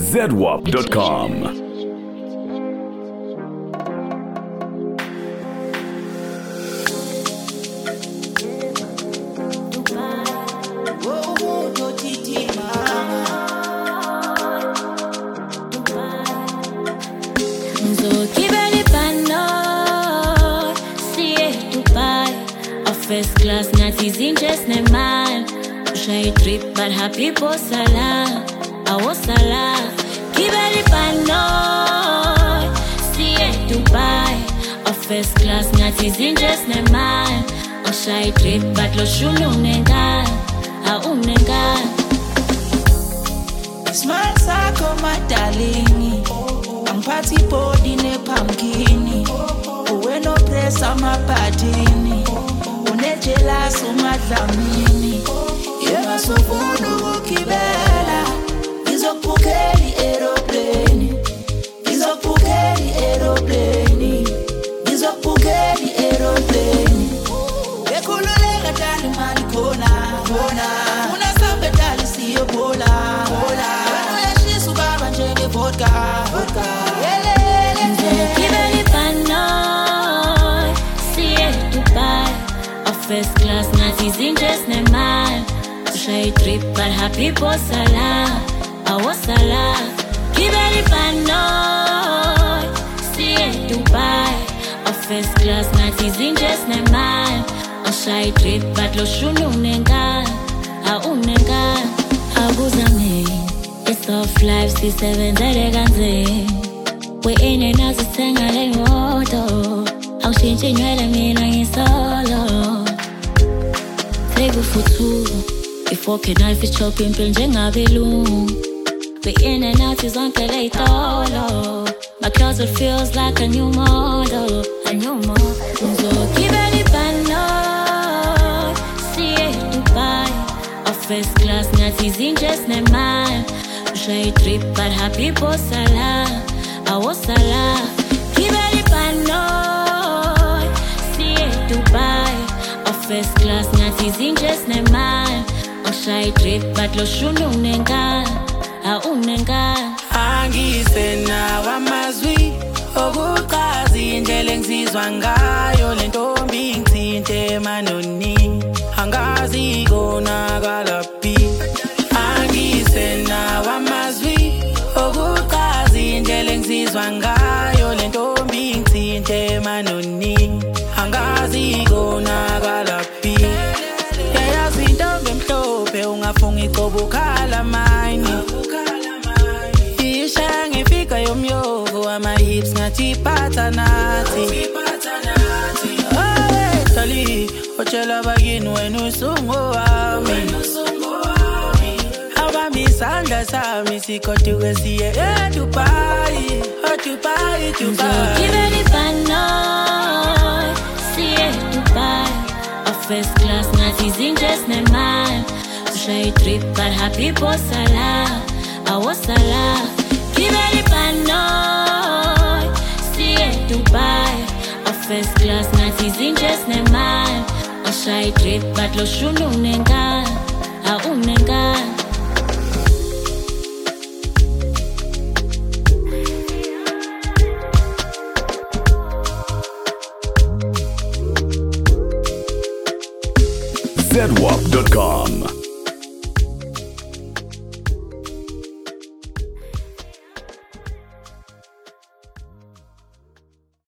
ZWAP.com. First class, not easy, just ne man. Shy trip, but happy posala. I was sala. Kibali pano. See it Dubai. A first class, not easy, just ne man. A shy trip, but lo shunu nenga. A unenga. Smart sako madalini. Ang party body ne pumpkini. Uwe no press ama patini. Unejela sumadlamini. Yema sufunu kukibela. Izokukeli aeroplane. Izokukeli aeroplane. Izokukeli aeroplane. Ekululega dali mali kona. Una sabe dali siyo bola. Wano yashisu baba njenge vodka. Kibali pano. See it Dubai. First class, not easy, just ne man. Shy trip, but happy posala. I was sala. Kibali pano. See it Dubai. A first class, not easy, just ne man. A shy trip, but lo shunu nenga. A unenga. Abuzame. It's off life, C7 zeleganze. We in and out, senga le moto. Au shinchi nywele mina solo. Flavor futuro. Before can I fit chopping njenga belung. We in and out is on tele tolo. My closet feels like a new model. A new model. So kibali pano. See it Dubai. A first class not easy just ne man. Shy trip but happy posala. I was sala. Kibali pano. See it Dubai. A first class not easy just ne man. A shy trip but lo shunu nenga. A unenga. Angisena wamazwi okuqhazi indlela engizizwa ngayo lentombi ngithinte manoni angazi konakala phi. Angisena wamazwi okuqhazi indlela engizizwa ngayo lentombi ngithinte manoni angazi konakala phi. Yayazi intombi emhlophe ungafunga iqobo ukhala mine. Yomyovo ama hips ngathi iphatha nathi. Oh Tali, ochela bakini wena usungo wami. Awami isandla sami sikoduke siye Dubai. Dubai. Kibali pano. See it Dubai. A first class not easy just ne man. Shy trip but happy posala. I was sala. Kibali pano. See it Dubai. A first class not easy just ne man. A shy trip but lo shunu nenga. A unenga. ZWAP.com.